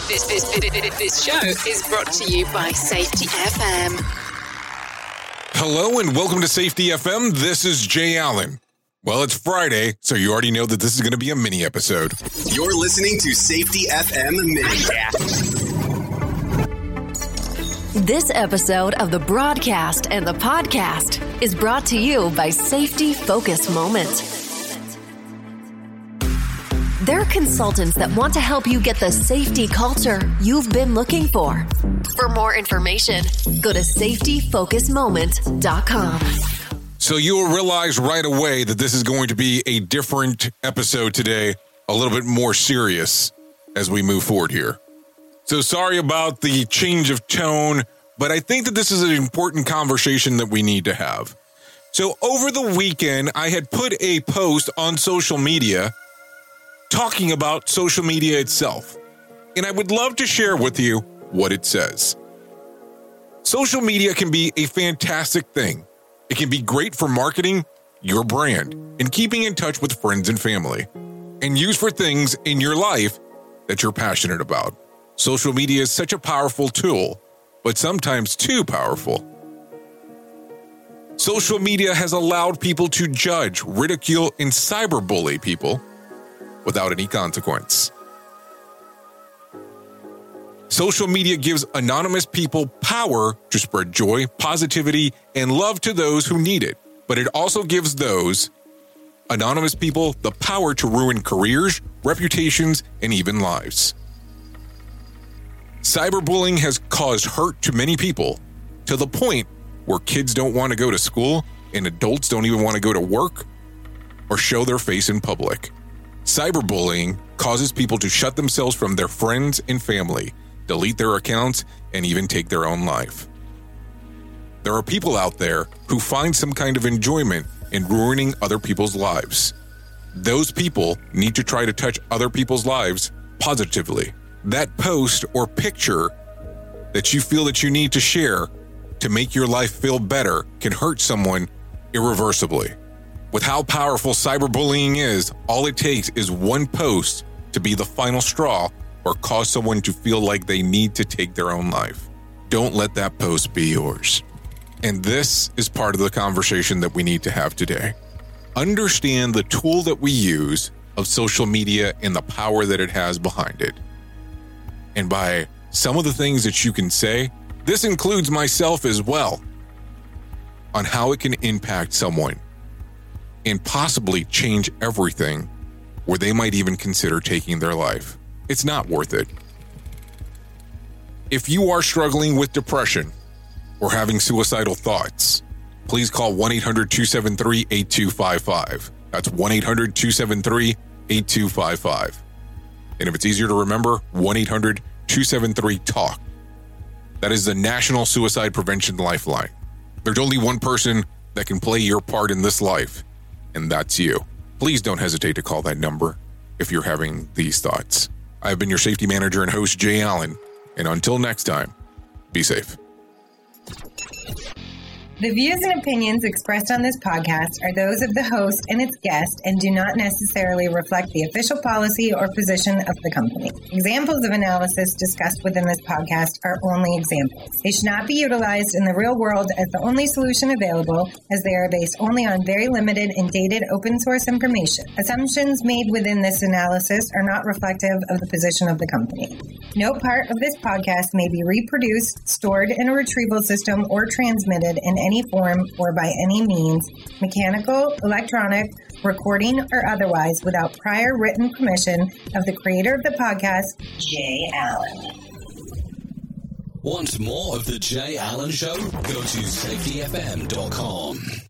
This show is brought to you by Safety FM. Hello and welcome to Safety FM. This is Jay Allen. Well, it's Friday, so you already know that this is going to be a mini episode. You're listening to Safety FM Mini. This episode of the broadcast and the podcast is brought to you by Safety Focus Moment. They're consultants that want to help you get the safety culture you've been looking for. For more information, go to safetyfocusmoment.com. So you'll realize right away that this is going to be a different episode today, a little bit more serious as we move forward here. So sorry about the change of tone, but I think that this is an important conversation that we need to have. So over the weekend, I had put a post on social media talking about social media itself, and I would love to share with you what it says. Social media can be a fantastic thing. It can be great for marketing your brand and keeping in touch with friends and family, and used for things in your life that you're passionate about. Social media is such a powerful tool, but sometimes too powerful. Social media has allowed people to judge, ridicule, and cyberbully people without any consequence. Social media gives anonymous people power to spread joy, positivity, and love to those who need it. But it also gives those anonymous people the power to ruin careers, reputations, and even lives. Cyberbullying has caused hurt to many people to the point where kids don't want to go to school and adults don't even want to go to work or show their face in public. Cyberbullying causes people to shut themselves from their friends and family, delete their accounts, and even take their own life. There are people out there who find some kind of enjoyment in ruining other people's lives. Those people need to try to touch other people's lives positively. That post or picture that you feel that you need to share to make your life feel better can hurt someone irreversibly. With how powerful cyberbullying is, all it takes is one post to be the final straw or cause someone to feel like they need to take their own life. Don't let that post be yours. And this is part of the conversation that we need to have today. Understand the tool that we use of social media and the power that it has behind it. And by some of the things that you can say, this includes myself as well, on how it can impact someone and possibly change everything where they might even consider taking their life. It's not worth it. If you are struggling with depression or having suicidal thoughts, please call 1-800-273-8255. That's 1-800-273-8255. And if it's easier to remember, 1-800-273-TALK. That is the National Suicide Prevention Lifeline. There's only one person that can play your part in this life, and that's you. Please don't hesitate to call that number if you're having these thoughts. I've been your safety manager and host, Jay Allen, and until next time, be safe. The views and opinions expressed on this podcast are those of the host and its guest and do not necessarily reflect the official policy or position of the company. Examples of analysis discussed within this podcast are only examples. They should not be utilized in the real world as the only solution available, as they are based only on very limited and dated open source information. Assumptions made within this analysis are not reflective of the position of the company. No part of this podcast may be reproduced, stored in a retrieval system, or transmitted in any form or by any means, mechanical, electronic, recording, or otherwise, without prior written permission of the creator of the podcast, Jay Allen. Want more of The Jay Allen Show? Go to safetyfm.com.